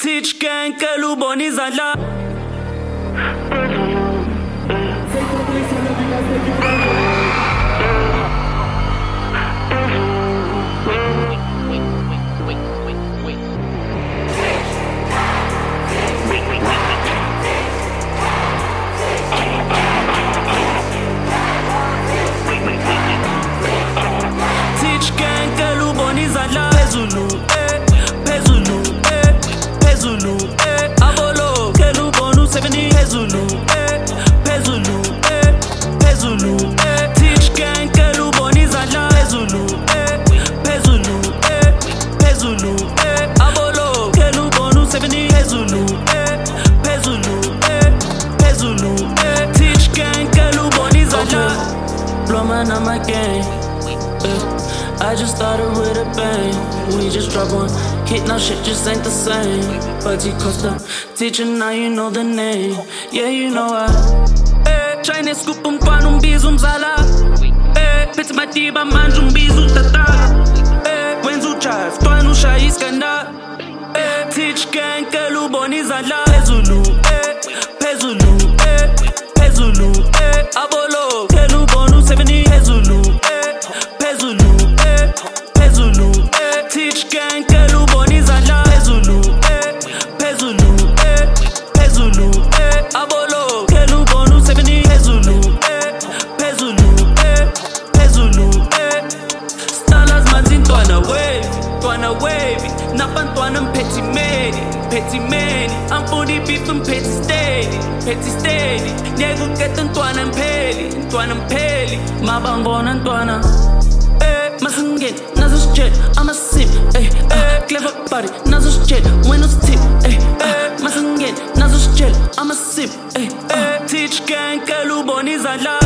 Teach gang ubona izandla. Teach gang ubona izandla. Phezulu, phezulu, abolo, kelu bonu 70 phezulu, phezulu, teach gang kelu bonu izandla. Phezulu, abolo, kelu bonu 70 phezulu, teach gang kelu bonu izandla. Blow man on my game. I just started with a bang. We just dropped one hit, now shit just ain't the same. But he Costa, teacher, now you know the name. Yeah, you know I Chinese scoop umntwana umbiza umzala. Phethe madiba manje umbiza utata. Wenza ujive, mntwana ushaya iskanda. Teach gang kelu ubona izandla. Phezulu, abolo, kelu ubona 70 phezulu, teach gang kelu ubona izandla. Phezulu, abolo, kelu ubona 70 phezulu, stars manzi ntwana wavy, nabantwana mphethi meni, amfuni beef mphethi steady, nyeka uketa ntwana mpheli, mabangona ntwana. Masingeni, nazo shit, I'm a sip, clever body, nazo shit, when it's tip, Masingeni, nazo shit, I'm a sip, teach gang kelu ubona izandla.